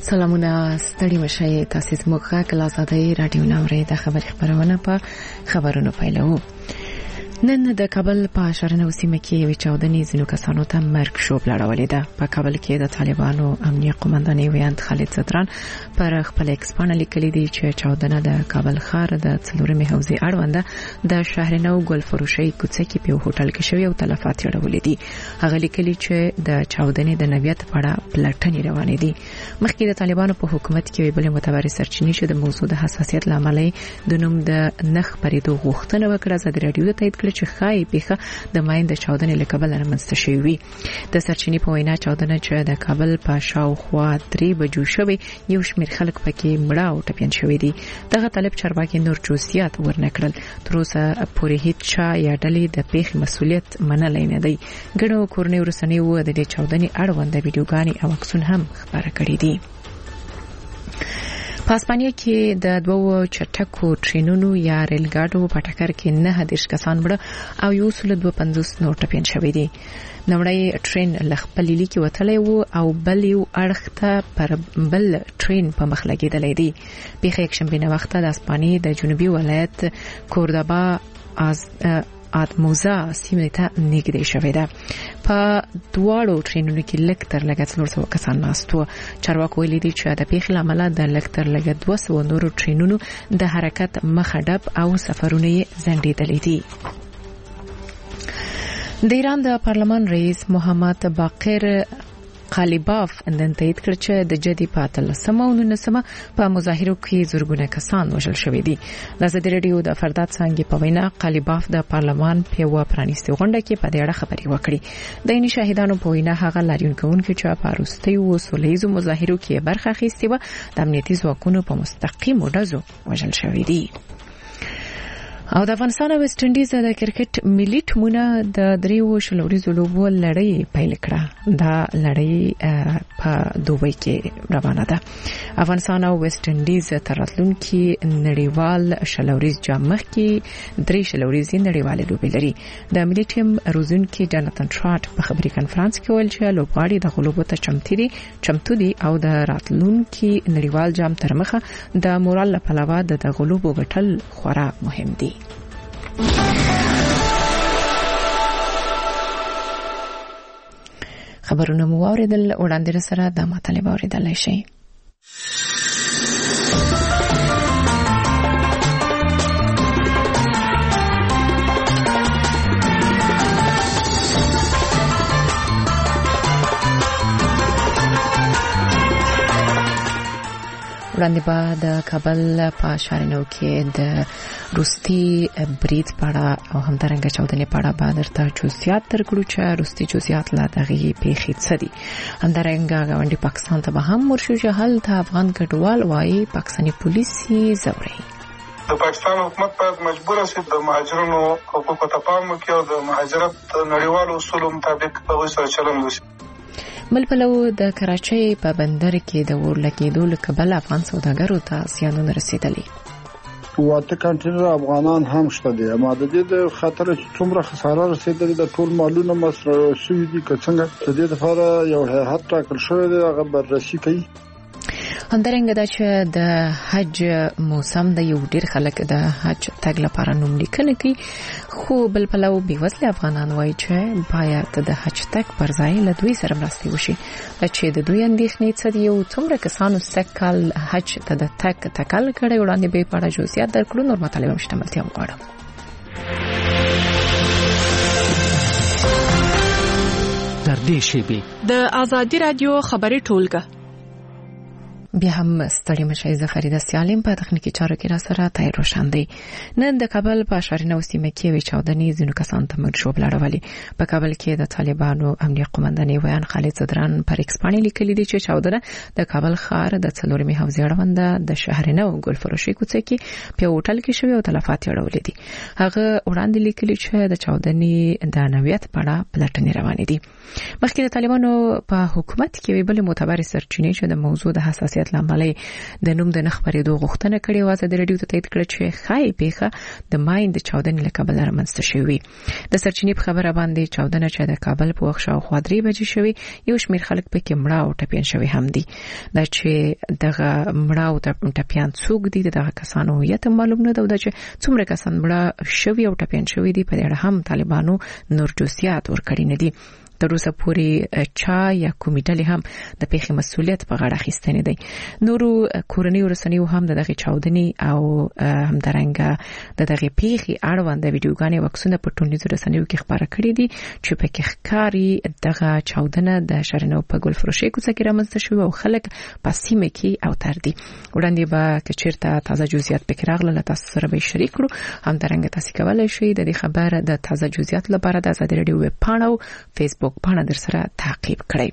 سلامونه ستړي مشي تاسو زموږ غږ له آزادۍ رادیو ناوړې د خبرونه په خبرونو پیلو. نن د کابل په شهرنو سیمه کې یو چاودنې ځینو کسانو ته مرګ شوبله راولې ده. په کابل کې د طالبانو امنیه قومندان ویاند خالد زدران پر خپل ایکسپانه لیکلي دي چې چاودنه د کابل ښار د څلورمې حوزې اړونده د شهرنو ګلفروشي کوڅه کې په هوټل کې شوی او تلفات یې دي. هغه لیکلي چې د چاودنې د نویت په اړه پلټنې روانې دي. مخکې د طالبانو په حکومت کې بل معتبر سرچینې چې د موضوع د حساسیت لامل د نوم د نخ پریدو غوښتنه وکړه زده رادیو ته تایید چې خای پیخه د ماین د چاودنې له کابل رامنځته شوی. د سرچینې په وینا چاودنه چې د کابل په شاوخوا 3 بجو شوی یو شمېر خلک پکې مړه او ټپيان شوی دي. دغه طالب چارواکي نور جزئیات ورنکړل. تر اوسه پورې هیڅ چا یا ډلې د پیښې مسؤلیت منلای نه دی. ګڼو کورنۍ ورسنۍ و د دې چاودنې اړوند ویډیوګانې او عکسونه هم خبره کړې دي. په اسپانیا کې د دوو چټکو ټرینونو یا ریل ګاډو په ټکر کې 9 کسان مړه او 152 نور ټپيان شوي دي. نوړی ټرین لخپلیلی کې وتلی وو او بل یو اړخ ته پر بل ټرین په مخ لګیدلی دی. پیښه یکشنبه نه وخت د اسپانیا د جنوبي ولایت کوردابا ادموزا سیمه ته نږدې شوې ده. په دواړو ټرینونو کې لږ تر لږه 400 کسان ناست وو. چارواکو ویلي دي چې د پیښې لامل د لږ تر لږه 200 نورو ټرینونو د حرکت مخه ډب او سفرونه یې ځنډېدلي دي. د ایران د پارلمان رئیس محمد باقر قالیباف نن تایید کړ چې د جدي پاتل سماونونه په مظاهرو کې زورګونه کسان وژل شوې دي. د ازادي رادیو د فردات څنګه په وینا قالیباف د پارلمان په و پرانیستي غونډه کې په دې اړه خبري وکړي. د عیني شاهدانو په وینا هغه لاریون کوونکي چې په روستي و سولېزو مظاهرو کې برخه اخیستي و د امنیتي ځواکونو په مستقیم ډزو وژل شوې دي. او د افغانستان او ویسټ انډیز د کرکټ ملي ټیمونه د دریو شلوريزو لوبو لړۍ پیل کړه. دا لړۍ په دوبۍ کې روانه ده. افغانستان او ویسټ انډیز تر راتلونکي نړیوال شلوريز جام مخکې 3 شلوريزي نړیوال لوبې لري. د ملي ټیم روزونکي جاناتان ټراټ په خبري کانفرنس کې ویل چې لوبغاړي د غلوبو ته چمتو دي او د راتلونکي نړیوال جام تر مخه د مورال لپاره د غلوبو ګټل خورا مهم دي. خبرونه مو اوریدل وړاندې سره د مطالب اوریدلای شي. وړاندې به د کابل په شهرنو کې د روستي برید پاړه او همدارنګه چاودنې پاړه به درته جزئیات درکړو چې روستي جزئیات لا دغه پیښې څه دي. همدارنګه غونډې پاکستان ته به هم ورشو چې هلته افغان کډوال وایي پاکستاني پولیسي زوري. د پاکستان حکومت باید مجبور شي د مهاجرونو حقوقو ته پام وکړي او د مهاجرت نړیوالو اصولو مطابق هغوی سره چلند وشي. بل پلو د کراچۍ په بندر کې د ورلګېدو له کبله افغان سوداګرو ته زیانونه رسیدلي. واته کانټینر افغانان هم شته دي. اما د دې د خطر چې څومره خساره رسیدلي د ټول مالونه مصرف شوي دي که څنګه د دې لپاره یو هیئت ټاکل شوی دی هغه بررسي کوي. همدارنګه دا چې د حج موسم د یو ډیر خلک د حج تګ لپاره نوم لیکنه کوي خو بل پلو بیوسله افغانان وایي چې باید د حج تګ پر ځای له دوی سره مرسته وشي چې د دوی اندېښنې څه دي او څومره کسانو سکل حج ته د تګ تکل کړي. وړاندې به په اړه جزئیات درکړو. نور مطالب هم شتملتیا وغواړم. در دې شیبه د ازادي رادیو خبري ټولګه بیا هم ستړي مشای زفریده سیالم په تخنیکی چارو کې را سره تای روشن دی. نن د کابل په شهرنو سیمه کې وی چاودنې ځینو کسان ته مرګ شوبله راولي. په کابل کې د طالبانو امنیه قومندان ویاند خالد زدران پر ایکسپانه لیکلي دي چې چاودنه د کابل ښار د څلورمې حوزې اړوند د شهرنو ګلفروشي کوڅه کې په هوټل کې شوی او تلفات یې راولي دي. هغه وړاندې لیکلي چې د چاودنې د نویت په اړه پلټنې روانې دي. مخکې د طالبانو په حکومت کې ویل معتبر سرچینې چې د موضوع د حساسیت حساسیت لامل د نوم د نخبرېدو غوښتنه کړې و. ازادي راډیو ته تایید کړ چې خای پیخه د ماین د چاودنې له کبله رامنځته شوې. د سرچینې په خبره باندې چاودنه چې د کابل په وخت شاوخوا 3 بجې شوې، یو شمېر خلک پکې مړه او ټپیان شوي هم دي. دا چې دغه مړه او ټپیان څوک دي دغه کسانو هویت معلوم نه ده، چې څومره کسان مړه شوي او ټپیان شوي دي په دې اړه هم طالبانو نور جزئیات ورکړي نه دي. تر اوسه پورې چا یا کومې ډلې هم د پیښې مسؤلیت په غاړه اخیستی نه دی. نورو کورنیو رسنیو هم دغه چاودنې او همدارنګه دغه پیښې اړوند ویډیوګانې او عکسونه په ټولنیزو رسنیو کې خپاره کړي دي چې پکې ښکاري دغه چاودنه د شرنو په ګلفروشي کوڅه کې رامنځته شوې او خلک په سیمه کې اوتر دي. وړاندې به که چیرته تازه جزئیات پکې راغله تاسو سره به شریک کړو. همدارنګه تاسو کولای شئ د دې خبر د تازه جزئیات لپاره د آزادي راډیو ویب پاڼه او فیسبوک پاڼه در سره تعقیب کړئ.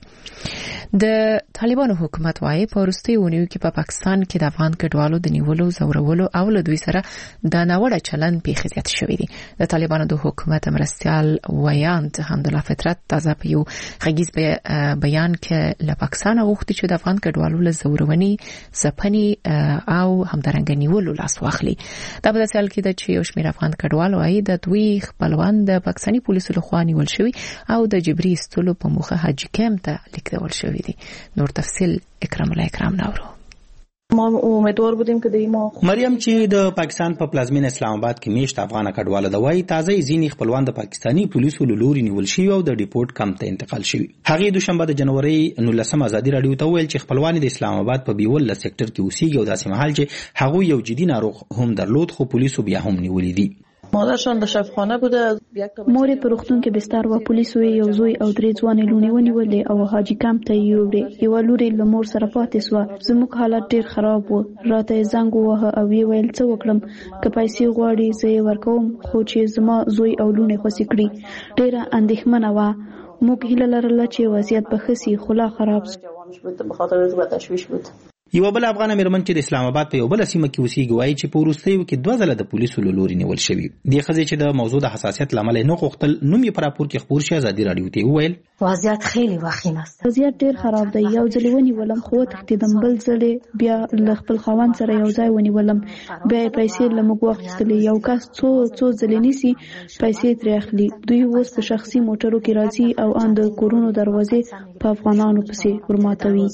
د طالبانو حکومت وايي په وروستیو اونیو کې په پاکستان کې د افغان کډوالو د نیولو، زورولو او له دوی سره د ناوړه چلند پیښې زیات شوې دي. د طالبانو د حکومت مرستیال ویاند حمدالله فطرت تازه په یو غږیز بیان کې له پاکستان غوښتي چې د افغان کډوالو له زورونې، ځپنې او همدارنګه نیولو لاس واخلي. دا په داسې حال کې ده چې یو شمېر افغان کډوال وايي د دوی خپلوان د پاکستاني پولیسو لخوا نیول شوي او د جبري استلو په موخه حج کمپ ته لیکل شوی دی. نور تفصیل اکرام الله اکرام نورو. ما امیدوار بودیم که دیما مریم چې د پاکستان په پلازمینه اسلام آباد کې میشت افغان کډواله د وای تازه ځینی خپلوان د پاکستاني پولیسو لوري نیول شوی او د ډیپورت کمپ ته انتقال شوی. هغه دوشنبه د جنوري 19 آزادي راډیو ته ویل چې خپلوان د اسلام آباد په بیول سېکټر کې اوسېږي او داسې محل چې هغه یو جدي ناروغ هم درلود خو پولیسو بیا هم نیولې دي. مادرشان به شفاخانه بوده. مور په روغتون کې بستر و. پولیسو یو زوی او 3 ځوانې لونی ونیولې او حاجی کمپ ته یوړې. یو لوري له مور سره پاتې سو. زموږ حالت ډیر خراب و. راته زنګ ووهه او ویل څه وکړم، که پیسې غواړي زه ورکوم، خو چې زما زوی او لونی خوسي کړی. ډیره اندېښمنه و. موږ هیله لرله چې وضعیت به ښه شي، خو لا خراب شو. به خاطر از تشویش بود. یو بل افغان میرمن چې د اسلام آباد په یو بل سیمه کې اوسېږي وایي چې په وروستیو کې 2 ځله د پولیسو لوري نیول شوی. د ښځې چې د موضوع د حساسیت لامل نه غوښتل نوم یې پر راپور کې خبر شي آزادي راډیو ته وویل وضعیت خیلی وخیم است. وضعیت ډیر خراب دی. یو ځل ونیولم خو تختیدم، بل ځل بیا ل خپل خوان سره یو ځای ونیولم، بیا پیسې لمګ واخیستلې. یو کس څو ځل نیسی پیسې ترې اخلي. دوی اوس په شخصي موټرو کې راځي او ان د کورونو دروازې په افغانانو پسې ورماتوي.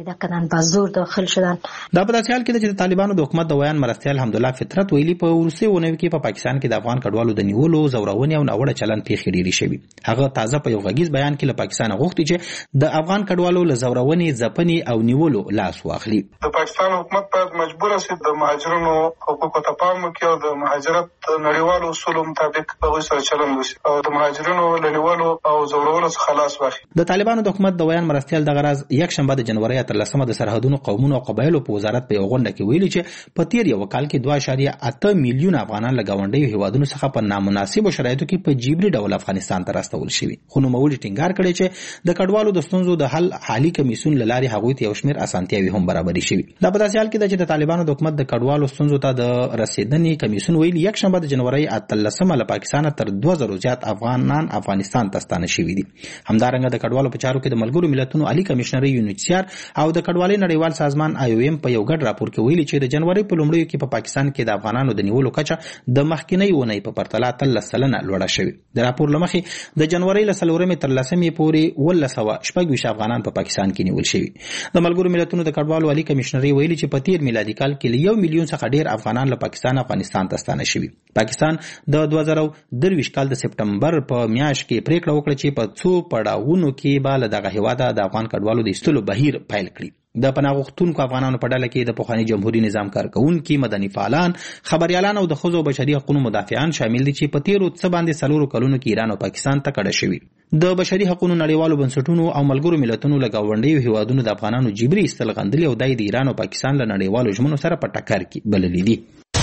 دا په داسې حال کې چې د طالبانو د حکومت د ویان مرستیال حمدالله فطرت ویلي په وروستیو اونیو کې په پاکستان کې د افغان کډوالو د نیولو، زورونې او ناوړه چلند پیښې ډېرې شوي. هغه تازه په یو غږیز بیان کې له پاکستان غوښتي چې د افغان کډوالو له زورونې، ځپنې او نیولو لاس واخلي. د پاکستان حکومت باید مجبور شي د مهاجرونو حقوقو ته پام وکړي او د مهاجرت نړیوالو اصولو مطابق هغوی سره چلند وشي او د مهاجرینو له نیولو او زورولو څخه خلاص واخلي. د طالبانو د حکومت د ویان مرستیال دغه راز یکشنبه د جنوري 13 د سرحدونو، قومونو او قبایلو په وزارت په یو غونډه کې ویلي چې په تیر یو کال کې 2.8 میلیون افغانان له گاونډیو هیوادونو څخه په نامناسبو شرایطو کې په جبري ډول افغانستان ته راستول شوي. خو نوموړي ټینګار کړی چې د کډوالو د ستونزو د حل حالي کمیسیون له لارې هغوی ته یو شمېر اسانتیاوې هم برابرې شوي. دا په داسې حال کې ده چې د طالبانو د حکومت د کډوالو ستونزو ته د رسیدنې کمیسیون ویلي یکشنبه د جنوري 13 له پاکستان تر 2000 زیات افغانان افغانستان ته ستانه شوي دي. همدارنګه د کډوالو په چارو کې د ملګرو ملتونو عالی کمشنر یونیسیار او د کډوالۍ نړیوال سازمان IOM په یو ګډ راپور کې ویلي چې د جنوري په لومړیو کې په پاکستان کې د افغانانو د نیولو کچه د مخکینی ونې په پرتله 13% لوړه شوې. د راپور لمخې د جنوري له 4 تر 13 پورې 1926 افغانان په پاکستان کې نیول شوي. د ملګرو ملتونو د کډوالو عالی کمشنر ویلي چې په تیر میلادي کال کې 1 میلیون څخه ډیر افغانان له پاکستان افغانستان ته ستانه شوي. پاکستان د 2023 کال د سپټمبر په میاشت کې پریکړه وکړه چې په څو پړاوونو کې به له دغه هیواده د افغان کډوالو د ایستلو بهیر پیل کړي. د پناه غوښتونکو افغانانو په ډله کې د پخواني جمهوریت نظام کارکونکي، مدني فعالان، خبريالان او د ښځو بشري حقوقو مدافعان شامل دي چې په تیرو څه باندې 4 کلونو کې ایران او پاکستان ته کډه شوي. د بشري حقوقو نړیوالو بنسټونو او ملګرو ملتونو له گاونډیو هیوادونو د افغانانو جبري ایستل غندلي او د ایران او پاکستان له نړیوالو ژمنو سره په ټکر کې بللي دي.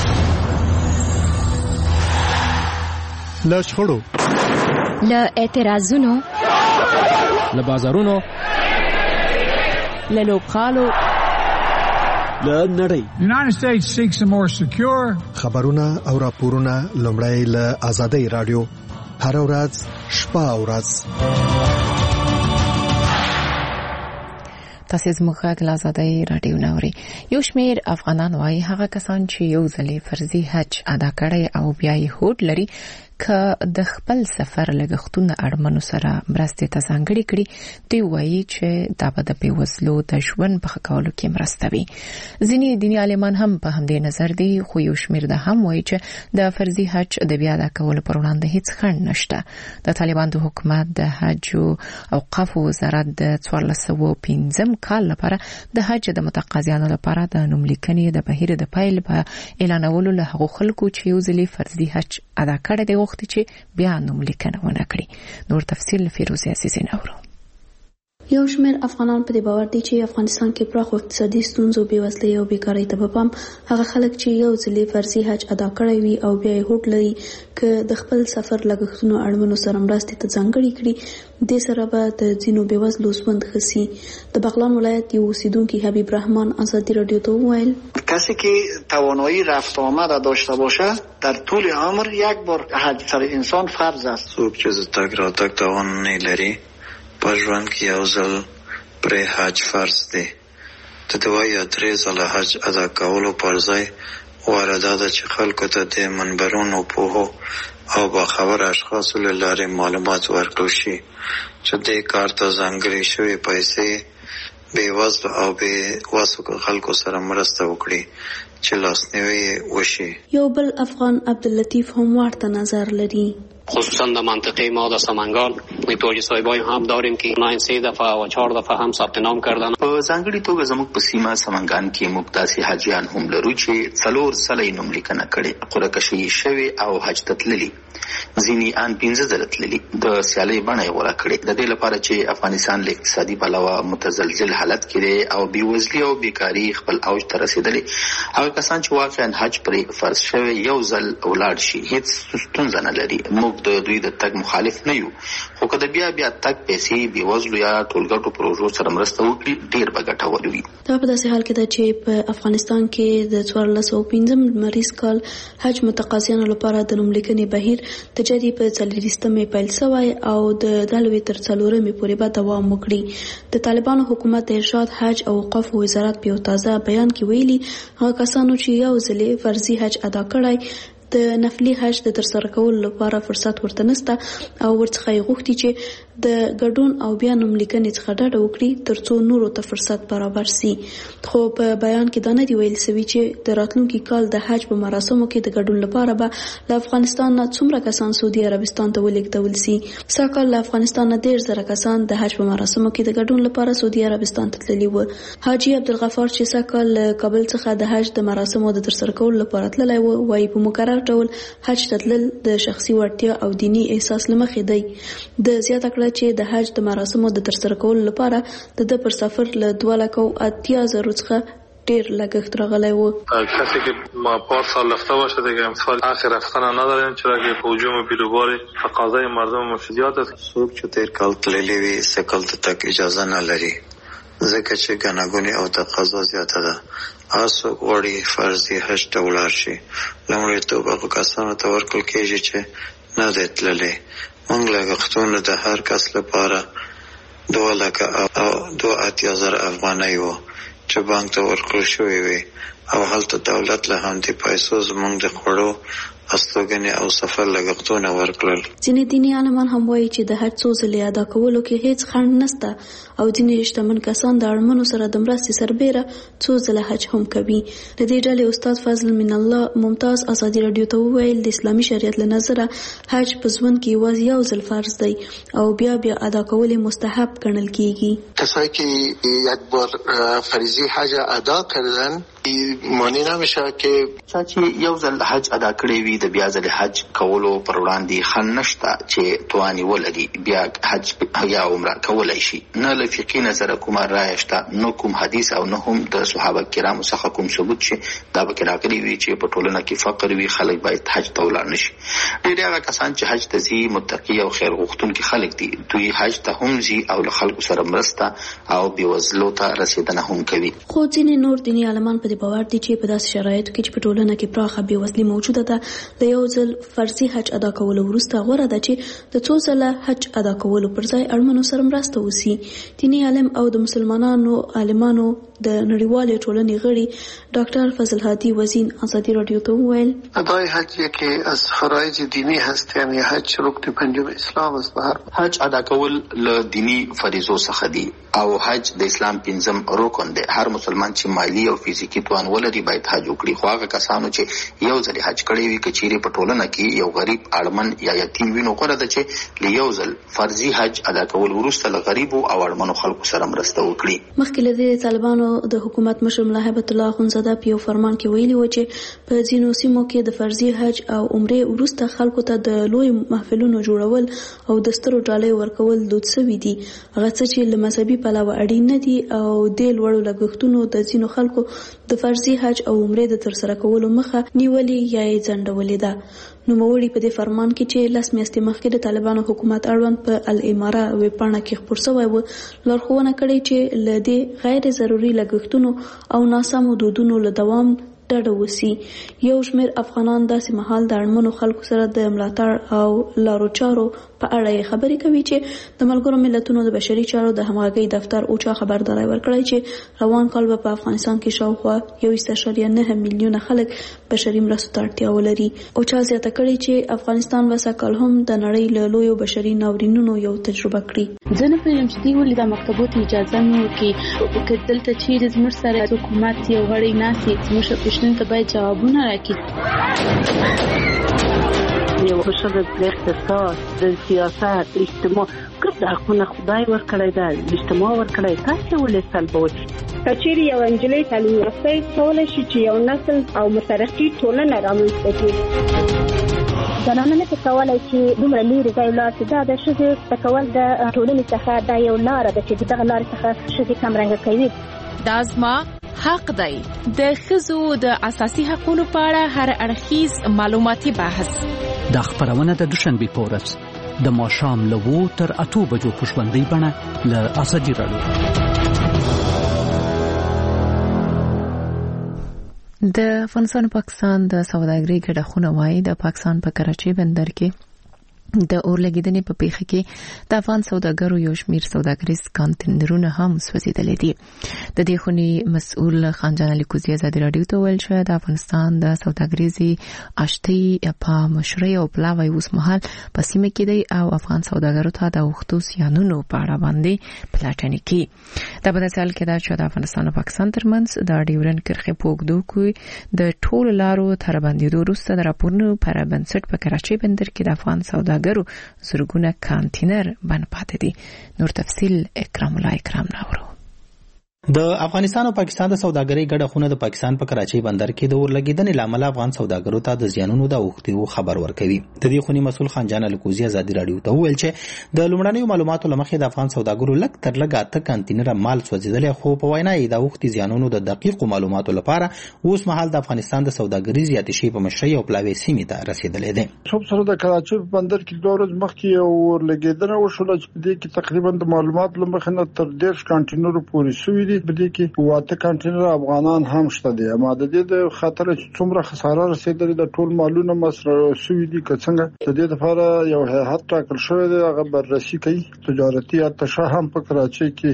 له شخړو، له اعتراضونو، له بازارونو، له لوبغالو، له نړۍ. United States seeks a more secure. خبرونه او راپورونه لومړی له آزادۍ راډیو هر ورځ شپه او ورځ. تاسو زموږ غږ آزادۍ رادیو نوري. یو شمېر افغانان وايي هغه کسان چې یو ځلې فرضي حج ادا کړي او بیا یې هوډ لري که د خپل سفر لګښتونه اړمنو سره مرستې ته ځانګړي کړي، دوی وایي چې دا به د بېوزلو د ژوند په ښه کولو کې مرسته وي. ځینې دیني عالمان هم په همدې نظر دي، خو یو شمېر دا هم وایي چې د فرضي حج د بیا ادا کولو پر وړاندې هیڅ خنډ نشته. د طالبان د حکومت د حج او اوقافو وزارت د 1405 کال لپاره د حج د متقاضیانو لپاره د نوملیکنې د بهیر د پیل په اعلانولو له هغو خلکو چې یو ځلې فرضي حج ادا کړی دی وخت چې بیا نوملیکنه ونه کړي. نور تفصیل فیروزه عزیزی نورو. یو شمېر افغانان په دې باور دي چې افغانستان کې پراخ اقتصادي ستونزو، بېوزلۍ او بیکارۍ ته پام هغه خلک چې یو ځلې فرضي حج ادا کړی وي او بیا یې هوډ لري که د خپل سفر لګښتونو اړمنو سره مرستې ته ځانګړي کړي، دې سره به د ځینو بېوزلو ژوند ښه سي. د بغلان ولایت یو اوسیدونکي حبیب رحمان آزادی رادیو ته وویل کسی که توانایی رفت آمد داشته باشه در طول عمر یک بار حج سر انسان فرض است. څوک چې د تګ راتګ توان نه لري په ژوند کې یو ځل پرې حج فرض دی. د دوه یا درې ځله حج ادا کولو پر ځای غوره دا ده چې خلکو ته د منبرونو پوهو او باخبره اشخاصو له لارې معلومات ورکړل شي چې دې کار ته ځانګړې شوې پیسې بېوزلو او بېوسو خلکو سره مرسته وکړي چې لاسنیوی وشي. یو بل افغان عبداللطیف هم ورته نظر لري. خصوصا در منطقه ما در سمنگان نیتوجی صاحبای هم داریم که 3 دفعه و 4 دفعه هم ثبت نام کردن. په ځانګړي توګه زموږ په سیمه سمنگان کې موږ داسې حاجیان هم لرو چې 4 ځله یې نوملیکنه کړې، قرعه کشي شوې او حج ته تللي، ځینې ان 15 ځله تللي. د سیالۍ بڼه یې غوره کړې د دې لپاره چې افغانستان له اقتصادي پلوه متزلزل حالت کې دی او بېوزلي او بیکاري خپل اوج ته رسېدلې. هغه کسان چې واقعا حج پرې فرض شوی یو ځل ولاړ شي هیڅ ستونزه نه لري. موږ د دوی د تګ مخالف نه یو، خو که د بیا تګ پیسې بېوزلو یا ټولګټو پروژو سره مرسته وکړي ډېر به ګټور وي. دا په داسې حال کې ده چې په افغانستان کې د 1405 لمریز کال حج متقاضیانو لپاره د نوملیکنې بهیر تجاري په 40مې پیل شوی او د دلوي تر 4مې پورې به دوام وکړي. د طالبانو حکومت د ارشاد حج او اوقاف وزارت په یو تازه بیان کې ویلي هغه کسانو چې یو ځلې فرضي حج ادا کړی د نفلي حج د ترسره کولو لپاره فرصت ورته نشته او ورڅخه یې غوښتي چې د ګډون او بیا نوملیکنې څخه ډډه وکړي ترڅو نورو ته فرصت برابر سي. خو په بیان کې دا نه دی ویل سوي چې د راتلونکي کال د حج په مراسمو کې د ګډون لپاره به له افغانستان نه څومره کسان سعودي عربستان ته ولېږدول سي. سږکال له افغانستان نه 1.5 کسان د حج په مراسمو کې د ګډون لپاره سعودي عربستان ته تللي وو. حاجي عبدالغفار چې سږکال له کابل څخه د حج د مراسمو د ترسره کولو لپاره تللی و، وايي په مقرر ډول حج ته تلل د شخصي وړتیا او دینی احساس له مخې دی. د زیاته کړه چې د حج د مراسمو د ترسره کولو لپاره د پر سفر له 2,80,000 څخه ډیر لګښت راغلی و. کسی که ما پارسال رفته باشه دیگه امسال حق رفتن نداریم چرا که په هجوم بیروبار تقاضای مردم مفیدیات است. څوک چې تیر کال تللی وي سکل ته تک اجازه نه لري ځکه چې ګڼهګونې او تقاضا زیاته ده. هغه څوک غواړي فرضي حج ته ولاړ شي لومړیتوب هغو کسانو ته ورکړل کېږي چې نه دی تللی. موږ لګښتونه د هر کس لپاره 2,80,000 افغانۍ وو چې بانک ته ورکړل شوې وي او هلته دولت له همدې پیسو زموږ د خوړو استوګنې او سفر لګښتونه ورکړل. ځینې دیني عالمان هم وایي چې د حج څو ځلې ادا کولو کې هیڅ خنډ نشته او ځینې شتمن کسان د اړمنو سره د مرستې سربیره څو ځله حج هم کوي. د دې ډلې استاد فضل من الله ممتاز آزادی رادیو ته وویل د اسلامي شریعت له نظره حج په ژوند کې یوازې یو ځل فرض دی او بیا ادا کول مستحب ګڼل کیږي. کسایی که یک بار فریضه حج ادا کردن معنی نمیشه که چې یو ځل حج ادا کړی وي د بیا ځل حج کولو پر وړاندې خنډ نشته چې تواني ولري بیا حج یا عمره کولای شي. نه له فقهي نظره کومه رایه شته، نه کوم حدیث او نه هم د صحابه کرامو څخه کوم ثبوت چې دا پکې راغلي وي چې په ټولنه کې فقر وي خلک باید حج ته ولاړ نشي. ډېر هغه کسان چې حج ته ځي متقي او خیر غوښتونکي خلک دي، دوی حج ته هم ځي او له خلکو سره مرسته او بېوزلو ته رسېدنه هم کوي. خو ځینې نور دیني عالمان په دې د باور دي چې په داسې شرایطو کې چې په ټولنه کې پراخه بېوزلي موجوده ده، له یو ځل فرضي حج ادا کولو وروسته غوره ده چې د څو ځله حج ادا کولو پر ځای اړمنو سره مرسته وسي. دیني عالم او د مسلمانانو عالمانو د نړیوالې ټولنې غړي ډاکټر فضل هادي وزین ازادي رادیو ته وویل ادای حج یکی از فرایض دینی هست، یعنی حج رکن پنجم اسلام است. حج ادا کول له دینی فریضو څخه دی او حج د اسلام پنځم رکن دی. هر مسلمان چې مالی او فزیکی توان ولري باید حج وکړي، خو هغه کسانو چې یو ځل حج کړی وي کچېرې په ټولنه کې یو غریب اړمن یا یتیم وي نو غوره ده چې له یو ځل فرضي حج ادا کول وروسته له غریبو او اړمنو خلکو سره مرسته وکړي. مخکې له دې طالبانو د حکومت مشر ملا هیبت الله اخونزاده په یو فرمان کې ویلي و چې په ځینو سیمو کې د فرضي حج او عمرې وروسته خلکو ته د لوی محفلونو جوړول او د سترو ډالۍ ورکول دود شوي دي، هغه څه چې له مذهبي پلوه اړین نه دي او د لوړو لګښتونو د ځینو خلکو د فرضي حج او عمرې د ترسره کولو مخه نیولې یا یې ځنډولې ده. نوموړي په دې فرمان کې چې 10 میاشتې مخکې د طالبانو حکومت اړوند په الاماره ویبپاڼه کې خپور شوی و، لارښوونه کړې چې له دې غیر ضروري لګښتونو او ناسمو دودونو له دوام ډډه وسی. یو شمېر افغانان داسې مهال د اړمنو خلکو سره د ملاتړ او لارو چارو په اړه خبرې کوي چې د ملګرو ملتونو د بشري چارو د همغږۍ دفتر اوچا خبرداری ورکړی چې روان کال په افغانستان کې شاوخوا 1.9 میلیونه خلک بشري مرستو ته اړتیا ولري. اوچا زیاته کړې چې افغانستان به سږکال هم د نړۍ له لویو بشري ناورینونو یو تجربه کړي. زه نه پوهېږم چې دوی ولې دا مکتبو ته اجازه نه ورکوي، که دلته چیرې زموږ سره حکومت یو غړی ناست وي زموږ پوښتنو ته باید جوابونه راکړي. یو حشر د اقتصاد، د سیاست، اجتماع ګډ حقونه خدای ورکړی ده، اجتماع ورکړی، تاسې ولې سلبوئ؟ که چیرې یو نجلۍ تعلیم یافته کولی شي چې یو نسل او مترقي ټولنه رامنځته کړي. زنانه نه کولی چې دومره لرې ځای ولاړ شي. دا د ښځې زده کول د ټولنې څخه دا یو لاره ده چې دغه لارې څخه ښځې کمرنګه کوي. دا زما حق دی. د ښځو د اساسي حقوقو په اړه هر اړخیز معلوماتي بحث. دا خبرونه د دوشنبه په ورځ د ماښام له 2 تر 8 بجو په ژوندۍ بڼه له ازادي رادیو. د افغانستان پاکستان د سوداګرۍ ګډه خونه وايي د پاکستان په کراچۍ بندر کې د اورلګیدنې په پیښه کې د افغان سوداګرو یو شمېر سوداګریز کانټینرونه هم سوځېدلې دي. د دې خونې مسؤل خانجان علي کوزي ازادي رادیو ته ویل چې د افغانستان د سوداګریزي آشتي په مشرۍ او پلاوی اوس مهال په سیمه کې دی او افغان سوداګرو ته د وختو سیانونو په اړه باندې پلټنې کوي. دا په داسې حال کې ده چې د افغانستان او پاکستان ترمنځ د ډیورن کرښې په اوږدو کې د ټولو لارو تر بندېدو وروسته د راپورونو پر بنسټ په کراچۍ بندر کې د افغان سوداګرو زرګونه کانټینر بند پاتې دي. نور تفصیل اکرام الله اکرام راوړو. د افغانستان او پاکستان د سوداګرۍ ګډه خونه د پاکستان په کراچۍ بندر کې د اورلګیدنې لامل افغان سوداګرو ته د زیانونو د اوښتو خبر ورکوي. د دې خونې مسؤل خانجان الکوزي ازادي رادیو ته ویل چې د لومړنیو معلوماتو لمخې د افغان سوداګرو لږ تر لږه 8 کانټینر مال سوځیدل، خو په وینا یې د اوښتي زیانونو د دقیقو معلوماتو لپاره اوس مهال د افغانستان د سوداګریزي آتشي په مشرۍ او پلاوی سیمې ته رسیدلې ده. صبح سره د کراچۍ بندر کې 2 ورځې مخکې اورلګیدنه وشوله چې په دې کې تقریبا د معلوماتو لمخې نه تر 10 کانټینر پورې شوې دي. په دې کې 8 کانټینر افغانان هم شته دي. اما د دې د خطر چې څومره خساره رسیدلې د ټول مالونه مصرف شوې دي که څنګه د دې لپاره یو هیئت ټاکل شوی دی، هغه بررسي کوي. تجارتي اتشه هم په کراچۍ کې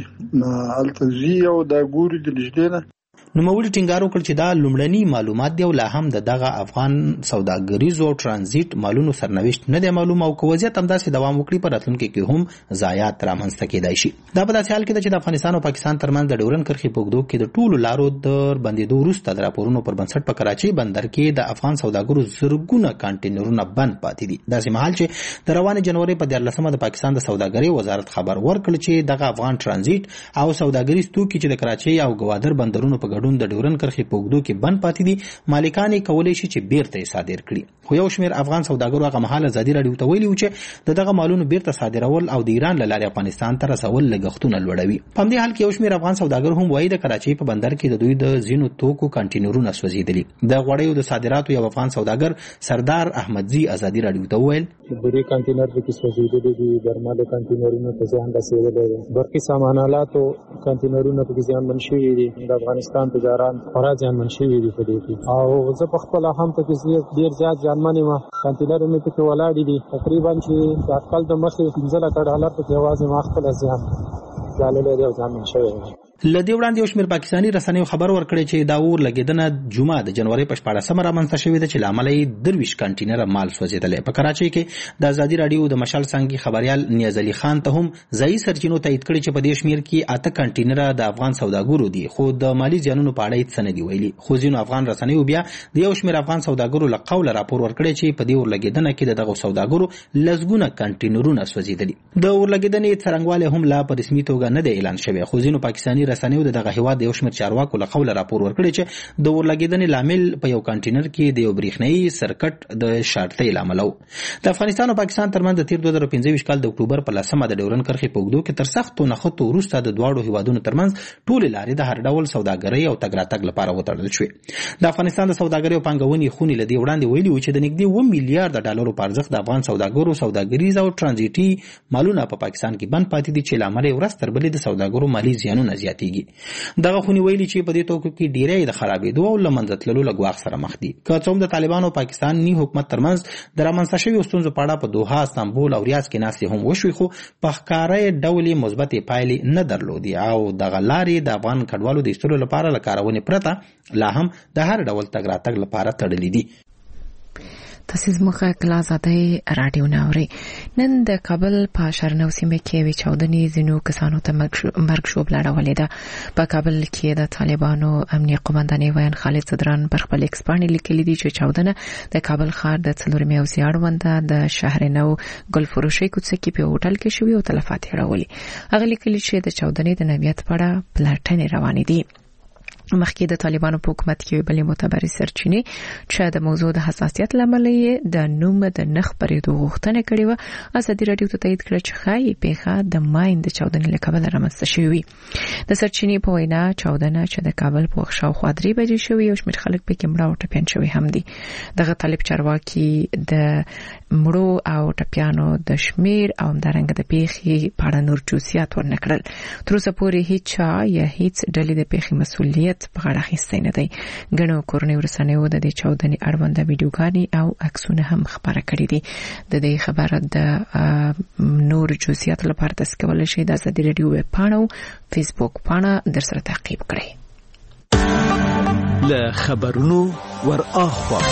التزی او د ګوري د لجدینه نوموړي ټینګار وکړ چې دا لومړني معلومات دی او لا هم دغه افغان سوداګریزو ترانزیت مالونو سرنوشت نه دی معلوم او که وضعیت همداسې دوام وکړي په راتلونکي کې هم ضایعات رامنځته کېدای شي. دا په داسې حال کې ده چې د افغانستان او پاکستان ترمنځ د ډیورن کرښې په اوږدو کې د ټولو لارو در بندېدو وروسته د راپورونو پر بنسټ په کراچۍ بندر کې د افغان سوداګرو زرګونه کانټینرونه بند پاتې دي. داسې مهال چې د روانې جنوري په 14مه د پاکستان د سوداګرۍ وزارت خبر ورکړ چې دغه افغان ترانزیت او سوداګریز توکي چې د کراچۍ او ګوادر بندرونو په ګډون د ډیورن کرښې په اوږدو کې بند پاتې دي، مالکان یې کولی شي چې بیرته یې صادر کړي. خو یو شمېر افغان سوداګرو هغه مهال ازادي رادیو ته ویلي و چې دغه مالونو بیرته صادرول او د ایران له لارې افغانستان ته رسول لګښتونه لوړوي. په همدې حال کې یو شمېر افغان سوداګر هم وایي د کراچۍ په بندر کې د دوی د ځینو توکو کانټینرونه سوځېدلي. د غوړیو د صادراتو یو افغان سوداګر سردار احمدزي ازادي رادیو ته وویل د دې کانټینر کې سوځېدلي دي، درملو کانټینرونه ته زیان رسېدلی دی، برقي سامانالاتو کانټینرونه پکې زیانمن شوي دي. د افغانستان افغان تجاران خورا زیانمن شوي دي په دې کې او زه په خپل هم په کې ډیر زیات زیانمن یم کانټینر مې په کې ولاړ دي تقریبا چې د اټکل د مخې $15 په یوازې ما خپل زیان ځاله له ځان شوی لدی وړاندې یو شمېر پاکستاني رسنیو خبر ورکړی چې دا اور لګیدنه جمعه د جنوري په 14مه رامنځته شوې ده چې لامل یې 23 کانټینر مال سوځیدل په کراچۍ کې د ازادي رادیو د مشال څنګه خبريال نیاز علي خان ته هم ځای سرچینو تایید کړی چې په دې شمېر کې 8 کانټینر د افغان سوداګرو دي خو د مالی زیانونو په اړه هیڅ نه دی ویلي خو ځینو افغان رسنیو بیا د یو شمېر افغان سوداګرو له قوله راپور ورکړی چې په دې اور لګیدنه کې دغه سوداګرو لزګونه کانټینرونه سوځیدل د اور لګیدنې څرنګواله هم لا په رسمي توګه نه دی اعلان شوی خو ځینو پاکستاني رسنیو دغه د یو شمېر چارواکو له قوله راپور ورکړی چې د اور لګیدنې لامل په یو کانټینر کې د یو بریښنايي سرکټ د شارټۍ لامل و د افغانستان او پاکستان ترمنځ د تیر 2015 کال د اکتوبر په 10مه د ډیورن کرښې په اوږدو کې تر سختو نښتو وروسته د دواړو هیوادونو ترمنځ ټولې لارې د هر ډول سوداګرۍ او تګ راتګ لپاره وتړل شوې د افغانستان د سوداګرۍ او پانګونې خونې له دې وړاندې ویلي و چې د نږدې $1 میلیارډ په ارزښت د افغان سوداګرو سوداګریز او ترانزیټي مالونه په پاکستان کې بند پاتې دي چې لامل یې ورځ تر بلې د سوداګرو مالي زیانونه زیاتېږي دغه خونی ویلي چې په دې توګه کې ډیری د خرابېدو او لمنځه تللو له ګواښ سره مخ دي که څوم د طالبانو او پاکستاني حکومت ترمنځ د رامنځته شویو ستونزو په اړه په دوحه استانبول او ریاض کې ناستې هم وشوې خو په ښکاره ډول مثبتې پایلې نه درلودې او دغه لارې د افغان کډوالو د ایستلو لپاره له کارونې پرته لا هم د هر ډول تګ راتګ لپاره تړلې دي تاسو زموږه کلاس آزادۍ رادیو ناوري نن د کابل په شرنو سیمه کې وی چاودنې زینو کسانو ته مرګ شوب لاړولې ده په کابل کې د طالبانو امنیه قومندانې ویان خالد صدران پر خپل ایکسپانډ لیکلي دي چې چاودنه د کابل ښار د څلورمې او زیاړونده د شهر نو ګلفروشي کوڅه کې په هوټل کې شوی او تلفات راولي هغه لیکلي چې د چاودنې د نویت په اړه پلاټنې روانې دي مخکې د طالبانو په حکومت کې بلې معتبرې سرچینې چې د موضوع د حساسیت لامل یې د نوم د نخ پرېدو غوښتنه کړې و ازادي رادیو ته تایید کړ چې ښایي پیښه د ماین د چاودنې له کبله رامنځته شوې وي د سرچینې په وینا چاودنه چې د کابل په شاوخوا 3 بجې شوې یو شمېر خلک پکې مړه او ټپیان شوي هم دي دغه طالب چارواکي د مړو او ټپیانو د شمیر او همدارنګه د پیښې په اړه نور جزئیات ورنکړل تر اوسه پورې هیڅ چا یا هیڅ ډلې د پیښې مسؤلیت په غاړه اخیستی نه دی ګڼو کورنیو رسنیو د دې چاودنې اړونده ویډیوګانې او عکسونه هم خپاره کړي دي د دې خبره د نور جزئیات لپاره تاسو کولی شئ د ازادي رادیو ویب پاڼه او فیسبوک پاڼه درسره تعقیب کړئ له خبرونو ور اخوا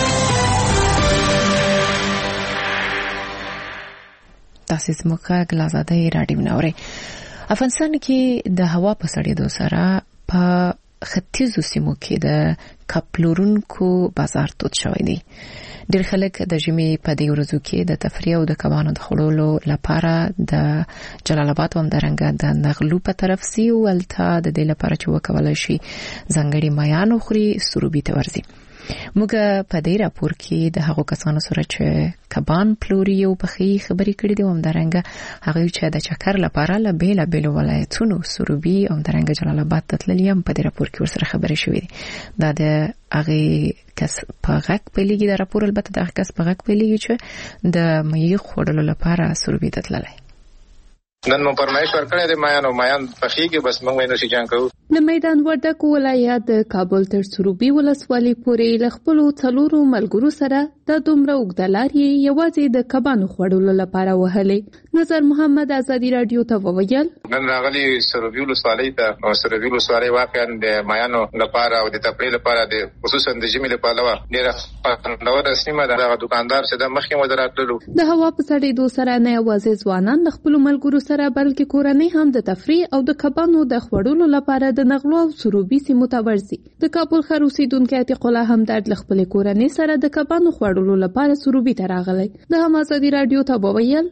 تاسو زموږه کلاس آزادۍ رادیو ناوري افغانستان کې د هوا په سړېدو سره په ختیځو سیمو کې د کپلورونکو بازار تود شوی دی ډېر خلک د ژمي په دې ورځو کې د تفریح او د کبانو د خوړلو لپاره د جلال آباد او همدارنګه د نغلو په طرف ځي او هلته د دې لپاره چې وکولای شي ځانګړي مایان وخوري سروبي ته ورځي موږ په دې راپور کې د هغو کسانو سره چې کبان پلوري او پخې خبرې کړې دي او همدارنګه هغه چې د چکر لپاره له بیلابېلو ولایتونو سروبي او همدارنګه جلال آباد ته تللي هم په دې راپور کې ورسره خبرې شوې دي دا د هغې کس په غږ پیلېږي د راپور البته د هغه کس په غږ پیلېږي چې د مېوې خوړلو لپاره سروبي ته تللی نن مو پرمایش ورکړی دی مایان پخېږي بس موږ یې نشي جان کوو د میدان وردګ ولایت د کابل تر سروبي ولسوالۍ پورې له خپلو 4 ملګرو سره د دومره اوږده لارې یوازې د کبانو خوړلو لپاره وهلې نظر محمد ازادي رادیو ته وویل نن راغلي سروبي ولسوالۍ ته او سروبي ولسوالۍ واقعا د مایانو لپاره او د تفریح لپاره د خصوصا د ژمي لپاره ډېره خوندوره سیمه ده هغه دکاندار چې د مخکې مو دراتللو د هوا په سړېدو سره نه یوازې ځوانان د خپلو ملګرو سره بلکې کورنۍ هم د تفریح او د کبانو د خوړلو لپاره د نغلو او سروبي سیمو ته ورځي د کابل ښار اوسیدونکي عتیق الله همدرد له خپلې کورنۍ سره د کبانو خوړلو لپاره سروبي ته راغلی د هم ازادي رادیو ته وویل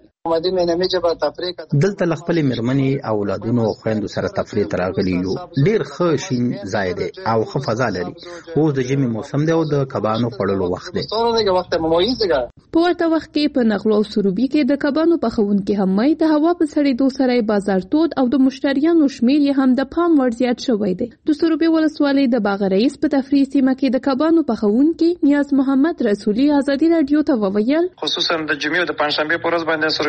دلته له خپلې مېرمنې او اولادونو او خویندو سره تفریح ته راغلي یو ډېر ښه شین ځای دی او ښه فضا لري اوس د ژمي موسم دی او د کبانو خوړلو وخت دی په ورته وخت کې په نغلو او سروبي کې د کبانو پخونکي هم د هوا په سړېدو سره بازار تود او د مشتریانو شمیر یې هم د پام وړ زیات شوی دی د سروبي ولسوالۍ د باغ رئیس په تفریح سیمه کې د کبانو پخونکي نیاز محمد رسولي ازادي رادیو ته وویل خصوصا د جمعې او د پنځشنبه په ورځ باندې سروبي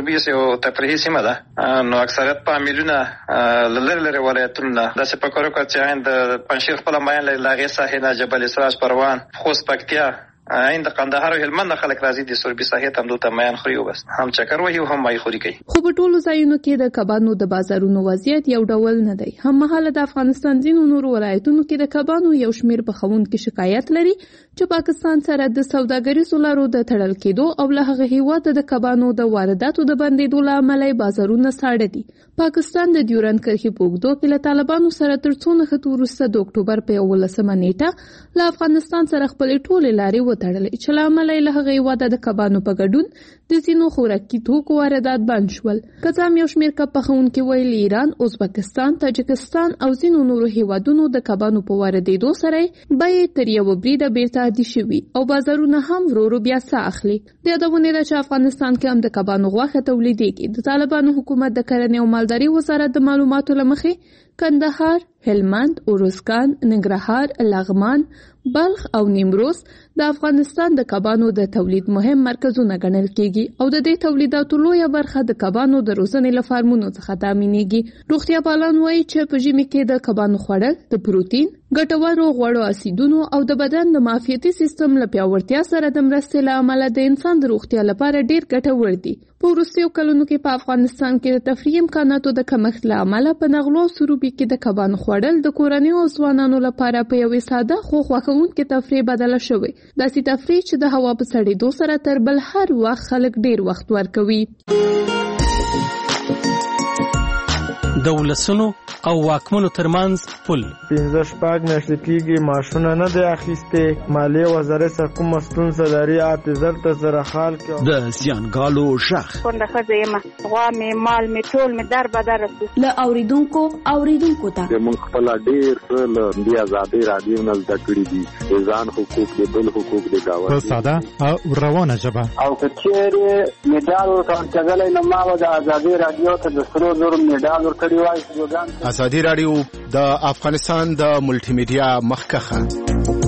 سروبي یو تفریحي سیمه ده، نو اکثریت په میلیونه لری ولایتونه داسې فکر وکړ چې عین د پنځیر خپل ماین لاغې ساحې نه جبل اسراج پروان خوست پکتیا عین د قندهار او هلمند خلک راځي د سروبي ساحې ته دلته ماین خوري او بس هم چکر وهي هم مای خوري کوي. خو په ټولو ځایونو کې د کبانو د بازارونو وضعیت یو ډول نه دی. هم مهاله د افغانستان ځینو نورو ولایتونو کې د کبانو یو شمیر پخوونکي شکایت لري چې پاکستان سره د سوداګریزو لارو د تړل کېدو او له هغه هیواده د کبانو د وارداتو د بندېدو له امله بازارونه ساړه دي. پاکستان د ډیورند کرښې په اوږدو کې له طالبانو سره تر څو نښتو وروسته د اکتوبر په 11 نیټه له افغانستان سره خپلې ټولې لارې وتړلې چې له امله له هغه هیواده د کبانو په ګډون د ځینو خوراکي توکو واردات بند شول. که څه هم یو شمیر پخوونکي ویل ایران، ازبکستان، تاجکستان او ځینو نورو هیوادونو د کبانو په واردېدو سره بیې تر یو بریده بیرته عادي شوي او بازارونه هم ورو ورو بیا ساه اخلي. د یادونې ده چې افغانستان کې هم د کبانو غوښه تولیدېږي. د طالبانو حکومت د کرنې او مالدارۍ وزارت د معلوماتو له مخې کندهار، هلمند، اروزګان، ننګرهار، لغمان، بلخ او نیمروز د افغانستان د کبانو د تولید مهم مرکزونه ګڼل کېږي او د دې تولیداتو لویه برخه د کبانو د روزنې له فارمونو څخه تامینېږي. روغتیا پالان وایي چې په ژمي کې د کبانو خوړل د پروتین، ګټورو غوړو اسیدونو او د بدن د معافیتي سیستم له پیاوړتیا سره د مرستې له امله د انسان د روغتیا لپاره ډیر ګټور دي. په وروستیو کلونو کې په افغانستان کې د تفریح امکاناتو د کمښت له امله په نغلو او سروبي کې د کبانو خوړل د کورنیو او ځوانانو لپاره په یوې ساده خو خوښونکې تفریح بدله شوې. داسې تفریح چې د هوا په سړېدو سره تر بل هر وخت خلک ډیر وخت ورکوي. د ولسونو او واکمنو ترمنځ پل 15 میاشتې کېږي معاشونه نه دی اخیستې. مالیې وزارت څخه کومه ستونزه لري اعتذار ته سره حال کې د زیانګالو ژغ کونډه ښځه یم، غوا مې مال مې ټول مې در بدر له اوریدونکو ته موږ خپل ډېر له دې ازادۍ رادیو نه زده کړي دي د ځان حقوق د بل حقوق د گاوه په ساده او روانه ژبه او که چیرې میډال ورکړل نو ما د ازادۍ رادیو ته د سرو زرو میډال ورکړی وای. ازادي رادیو د افغانستان د ملټي میډیا مخکخه.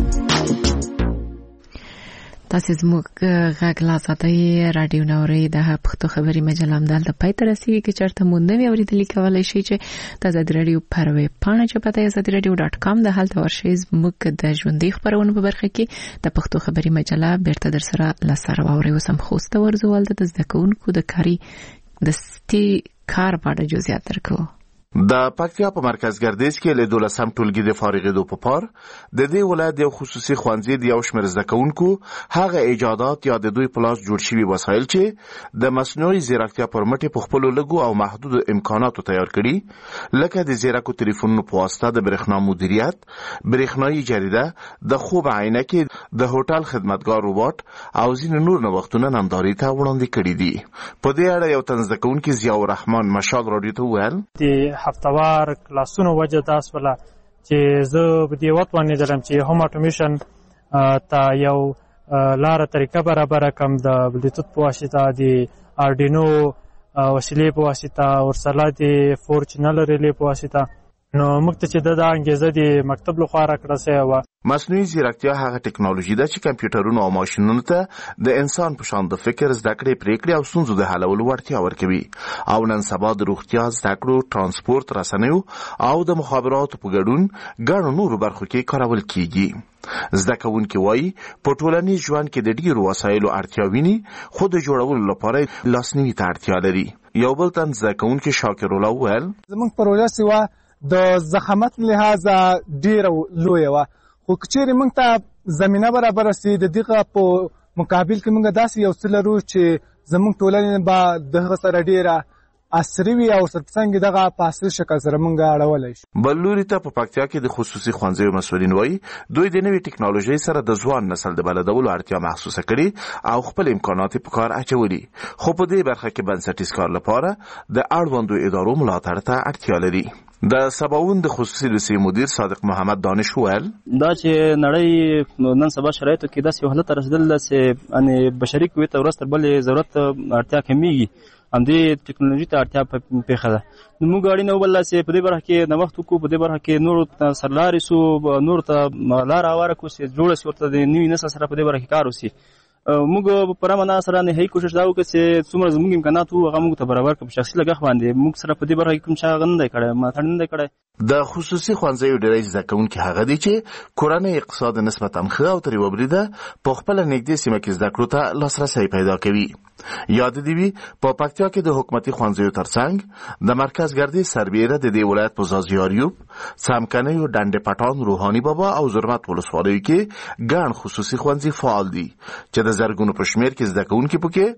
تاسو زموږ غږ لا ازادي رادیو نوري د پښتو خبري مجله هم د پای تر رسیدي کې چرته مونږ نوی اوریدلی کولای شي چې د ازادي رادیو پر ویب پاڼه چې پته azadiradio.com د هلته ورشي زموږ د ژوندۍ خبرونه په برخه کې د پښتو خبري مجله بیرته در سره لاسره واوري وسم خوسته ورزول د زده کوونکو د کاری د سټي کار په اړه جزئیات درکو. د پکتیا په مرکز ګردیز کې له 12 ټولګي د فارغېدو په پار د دې ولایت یو خصوصي ښوونځي د یو شمېر زده کوونکو هغه ایجادات یا د دوی په لاس جوړ شوي وسایل چې د مصنوعي ځیرکتیا پر مټ په خپلو لږو او محدودو امکاناتو تیار کړي، لکه د ځیرکو ټلیفونونو په واسطه د برېښنا مدیریت، برېښنایي جریده، د خوب عینکې، د هوټل خدمتګار روباټ او ځینې نور نوښتونه نندارې ته وړاندې کړي دي. په دې اړه یو تن زده کوونکی ضیاء الرحمن مشال راډیو ته وویل هفتوار کلاسونو وجه تاسو ولا چې زه په دې وخت باندې درم چې هوم اټومیشن ته یو لاره طریقه برابر کم د بلوتوث په واسطه د اردینو وسیلې په واسطه ورسره د 4 چینل ریلې په واسطه نو موږ ته چې د انګیزه د مکتب لخوا راکړه سوی وه. مصنوعي ځیرکتیا هغه ټکنالوژي ده چې کمپیوټرونو او ماشینونو ته د انسان په شان د فکر، زده کړې، پریکړې او ستونزو د حلولو وړتیا ورکوي او نن سبا د روغتیا، زده کړو، ترانسپورت، رسنیو او د مخابراتو په ګډون ګڼو نورو برخو کې کارول کیږي. زده کوونکي وایي په ټولنیز ژوند کې د ډیرو وسایلو اړتیا ویني، خو د جوړولو لپاره لاسنیوي ته اړتیا لري. یو بل تن زده کوونکي شاکر الله وویل زموږ پروژه سیوا د زخامت لحاظ ډیره لوی و، خو کچېرې موږ ته زمینه برابر سي د دغه په مقابل کې موږ داسې یو څه لرو چې زموږ ټولنې به دغه سره ډیره عصري وي او څنګه دغه په عصري شکل سره موږ اړولی شو. بل لوري ته په پکتیا کې د خصوصي ښوونځیو مسؤلین وایي دوی د نوې ټکنالوژۍ سره د ځوان نسل د بلدولو اړتیا محسوسه کړي او خپل امکانات په کار اچولي، خو په دې برخه کې بنسټیز کار لپاره د اړوندو ادارو ملاتړ ته اړتیا لري. د سباوون د خصوصي لیسې مدیر صادق محمد دانش وویل دا چې نړۍ نن سبا شرایطو کې داسې یو حالت ته رسېدل چې یعنې بشري قوې ته ورځ تر بلې ضرورت اړتیا کمیږي، همدې ټکنالوژي ته اړتیا پېښه ده. نو موږ اړینه وبلله چې په دې برخه کې نوښت وکړو، په دې برخه کې نورو ته سرلارې سو، نورو ته لاره هواره کړو چې جوړه شي ورته د نوي نسل سره په دې برخه کې کار وشي. موږ په رامنا سره نه هي کوشش دا وکړو چې څومره زموږ امکانات وو هغه موږ ته برابر کړو. شخصي لګښت باندې موږ سره په دې برخه کې کوم څه غن نه کړی ما ثړ نه کړی. د خصوصي ښوونځیو ډېری زده کوونکي هغه دي چې کورنۍ اقتصاد نسبتا ښه او ترې وبریده په خپله نږدې سیمه کې زده کړو ته لاسرسی پیدا کوي. یاد دې وي په پکتیا کې د حکومتي ښوونځیو ترڅنګ د مرکز ګردې سربیره د دې ولایت په ځاځیاریوب، څمکنیو، ډنډ پټان، روحاني بابا او زرمت ولسوالیو کې ګڼ خصوصي ښوونځي فعال دي چې د زرګونو په شمېر کې زده کوونکي پکې